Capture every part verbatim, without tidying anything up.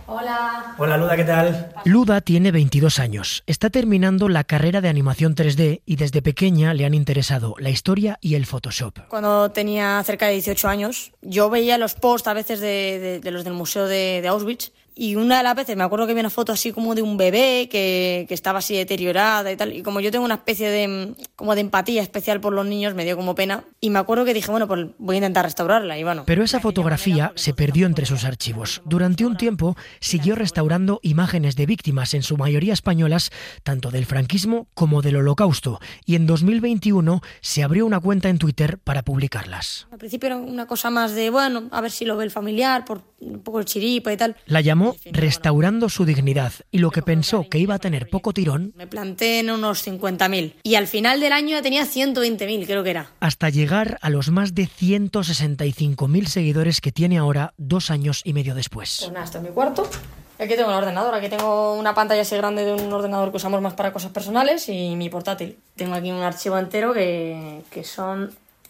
Hola. Hola Luda, ¿qué tal? Luda tiene veintidós años, está terminando la carrera de animación tres D y desde pequeña le han interesado la historia y el Photoshop. Cuando tenía cerca de dieciocho años, yo veía los posts a veces de, de, de los del museo de, de Auschwitz. Y una de las veces me acuerdo que vi una foto así como de un bebé que, que estaba así deteriorada y tal. Y como yo tengo una especie de, como de empatía especial por los niños, me dio como pena. Y me acuerdo que dije, bueno, pues voy a intentar restaurarla. Y bueno. Pero esa fotografía se perdió entre sus archivos. Durante un tiempo siguió restaurando imágenes de víctimas, en su mayoría españolas, tanto del franquismo como del Holocausto. Y en dos mil veintiuno se abrió una cuenta en Twitter para publicarlas. Al principio era una cosa más de, bueno, a ver si lo ve el familiar, por un poco el chiripa y tal. La llamó Restaurando su dignidad, y lo que pensó que iba a tener poco tirón, me planté en unos cincuenta mil y al final del año ya tenía ciento veinte mil, creo que era. Hasta llegar a los más de ciento sesenta y cinco mil seguidores que tiene ahora, dos años y medio después. Pues nada, esto es mi cuarto. Aquí tengo el ordenador, aquí tengo una pantalla así grande de un ordenador que usamos más para cosas personales y mi portátil. Tengo aquí un archivo entero que, que son...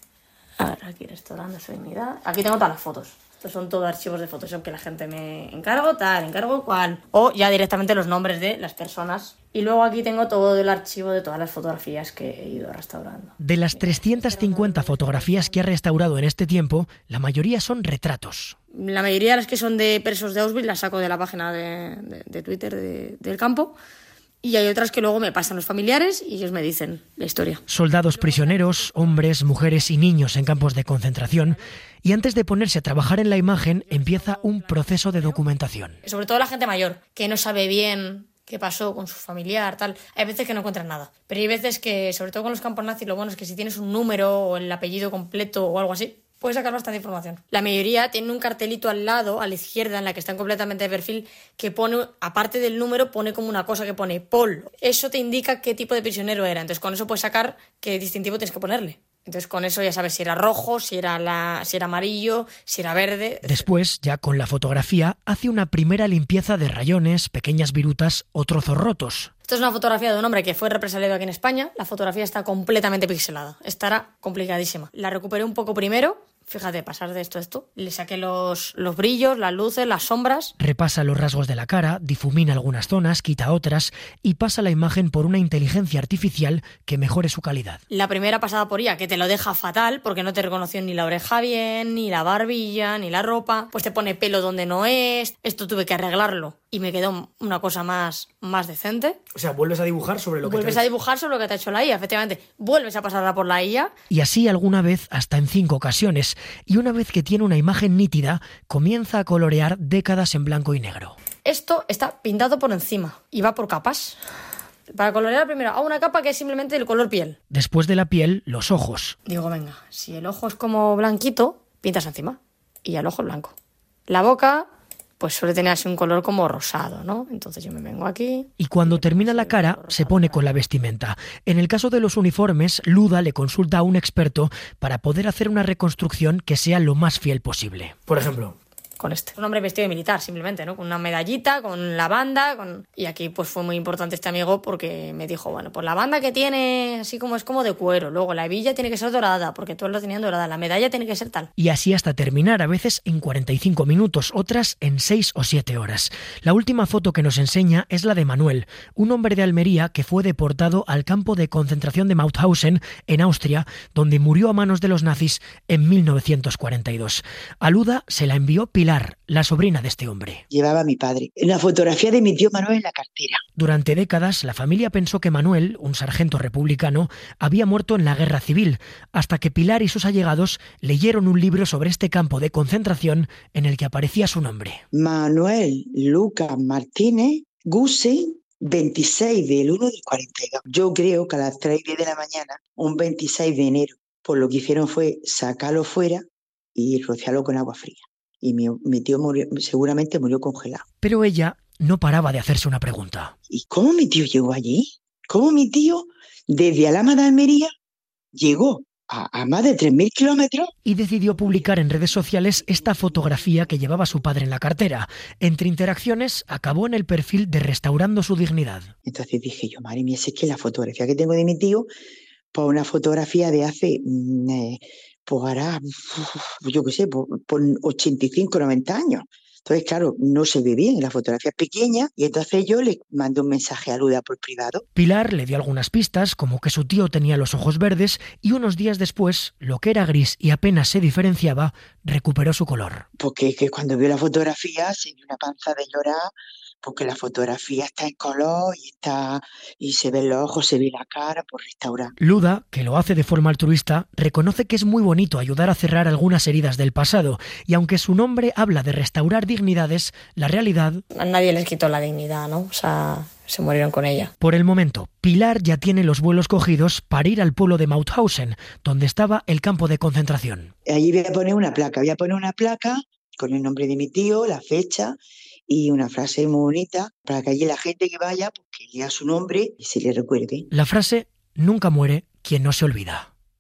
A ver, aquí restaurando su dignidad. Aquí tengo todas las fotos. Estos son todos archivos de Photoshop que la gente me encargo, tal, encargo cual. O ya directamente los nombres de las personas. Y luego aquí tengo todo el archivo de todas las fotografías que he ido restaurando. De las trescientas cincuenta fotografías que ha restaurado en este tiempo, la mayoría son retratos. La mayoría de las que son de presos de Auschwitz las saco de la página de, de, de Twitter de, del campo. Y hay otras que luego me pasan los familiares y ellos me dicen la historia. Soldados prisioneros, hombres, mujeres y niños en campos de concentración. Y antes de ponerse a trabajar en la imagen, empieza un proceso de documentación. Sobre todo la gente mayor, que no sabe bien qué pasó con su familiar, tal. Hay veces que no encuentran nada. Pero hay veces que, sobre todo con los campos nazis, lo bueno es que si tienes un número o el apellido completo o algo así, puedes sacar bastante información. La mayoría tiene un cartelito al lado, a la izquierda, en la que están completamente de perfil, que pone, aparte del número, pone como una cosa que pone Pol. Eso te indica qué tipo de prisionero era. Entonces con eso puedes sacar qué distintivo tienes que ponerle. Entonces con eso ya sabes si era rojo, si era, la, si era amarillo, si era verde. Después, ya con la fotografía, hace una primera limpieza de rayones, pequeñas virutas o trozos rotos. Esto es una fotografía de un hombre que fue represaliado aquí en España. La fotografía está completamente pixelada. Estará complicadísima. La recuperé un poco primero. Fíjate, pasar de esto a esto. Le saqué los, los brillos, las luces, las sombras. Repasa los rasgos de la cara, difumina algunas zonas, quita otras y pasa la imagen por una inteligencia artificial que mejore su calidad. La primera pasada por I A, que te lo deja fatal porque no te reconoció ni la oreja bien, ni la barbilla, ni la ropa. Pues te pone pelo donde no es. Esto tuve que arreglarlo y me quedó una cosa más, más decente. O sea, vuelves a dibujar sobre lo que Vuelves te a dibujar sobre lo que te ha hecho la I A, efectivamente. Vuelves a pasarla por la I A. Y así alguna vez hasta en cinco ocasiones. Y una vez que tiene una imagen nítida, comienza a colorear décadas en blanco y negro. Esto está pintado por encima y va por capas. Para colorear primero hago una capa que es simplemente el color piel. Después de la piel, los ojos. Digo, venga, si el ojo es como blanquito, pintas encima. Y ya el ojo es blanco. La boca, pues suele tener así un color como rosado, ¿no? Entonces yo me vengo aquí. Y cuando termina la cara, se pone con la vestimenta. En el caso de los uniformes, Luda le consulta a un experto para poder hacer una reconstrucción que sea lo más fiel posible. Por ejemplo, con este. Un hombre vestido de militar, simplemente, ¿no? Con una medallita, con la banda, con... Y aquí pues fue muy importante este amigo porque me dijo, bueno, pues la banda que tiene así como es como de cuero, luego la hebilla tiene que ser dorada, porque todos lo tenían dorada, la medalla tiene que ser tal. Y así hasta terminar, a veces en cuarenta y cinco minutos, otras en seis o siete horas. La última foto que nos enseña es la de Manuel, un hombre de Almería que fue deportado al campo de concentración de Mauthausen, en Austria, donde murió a manos de los nazis en mil novecientos cuarenta y dos. A Luda se la envió Pilar, la sobrina de este hombre. Llevaba a mi padre. Una fotografía de mi tío Manuel en la cartera. Durante décadas, la familia pensó que Manuel, un sargento republicano, había muerto en la guerra civil, hasta que Pilar y sus allegados leyeron un libro sobre este campo de concentración en el que aparecía su nombre. Manuel Lucas Martínez Gusi, veintiséis del uno del cuarenta y dos. Yo creo que a las tres y diez de la mañana, un veintiséis de enero, pues lo que hicieron fue sacarlo fuera y rociarlo con agua fría. Y mi, mi tío murió, seguramente murió congelado. Pero ella no paraba de hacerse una pregunta. ¿Y cómo mi tío llegó allí? ¿Cómo mi tío, desde Alhama de Almería, llegó a, a más de tres mil kilómetros? Y decidió publicar en redes sociales esta fotografía que llevaba su padre en la cartera. Entre interacciones, acabó en el perfil de Restaurando su dignidad. Entonces dije yo, madre mía, si es que la fotografía que tengo de mi tío, pues una fotografía de hace... Eh, pues hará, yo qué sé, por, por ochenta y cinco, noventa años. Entonces, claro, no se ve bien, la fotografía es pequeña y entonces yo le mandé un mensaje a Luda por privado. Pilar le dio algunas pistas, como que su tío tenía los ojos verdes y unos días después, lo que era gris y apenas se diferenciaba, recuperó su color. Porque que cuando vio la fotografía se dio una panza de llorar, porque la fotografía está en color y está y se ven los ojos, se ve la cara por restaurar. Luda, que lo hace de forma altruista, reconoce que es muy bonito ayudar a cerrar algunas heridas del pasado, y aunque su nombre habla de restaurar dignidades, la realidad... A nadie les quitó la dignidad, ¿no? O sea, se murieron con ella. Por el momento, Pilar ya tiene los vuelos cogidos para ir al pueblo de Mauthausen, donde estaba el campo de concentración. Allí voy a poner una placa, voy a poner una placa con el nombre de mi tío, la fecha y una frase muy bonita para que allí la gente que vaya, pues que lea su nombre y se le recuerde. La frase: nunca muere quien no se olvida.